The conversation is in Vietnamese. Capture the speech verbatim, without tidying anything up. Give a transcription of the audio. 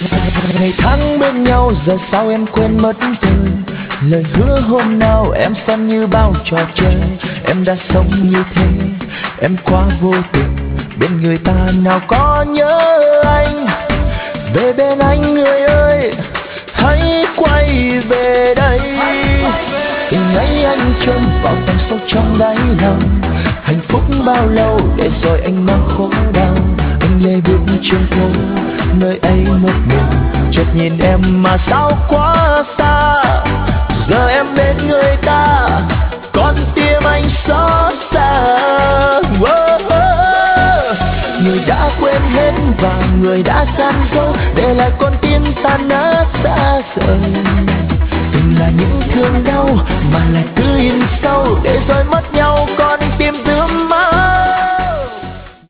Ngày tháng bên nhau giờ sao em quên mất rồi. Lời hứa hôm nào em xem như bao trò chơi. Em đã sống như thế, em quá vô tình. Bên người ta nào có nhớ anh. Về bên anh người ơi, hãy quay về đây. Tình ấy anh chôn vào tận sâu trong đáy lòng. Hạnh phúc bao lâu để rồi anh mang khổ đau. Anh lê bước trên phố, nơi ấy một mình. Chợt nhìn em mà sao quá xa. Giờ em bên người ta, con tim anh xót xa. Oh, oh, oh. Người đã quên hết và người đã san dấu, để lại con tim tan nát xa rời. Tình là những thương đau mà lại cứ in sâu, để rồi mất nhau con tim rướm máu.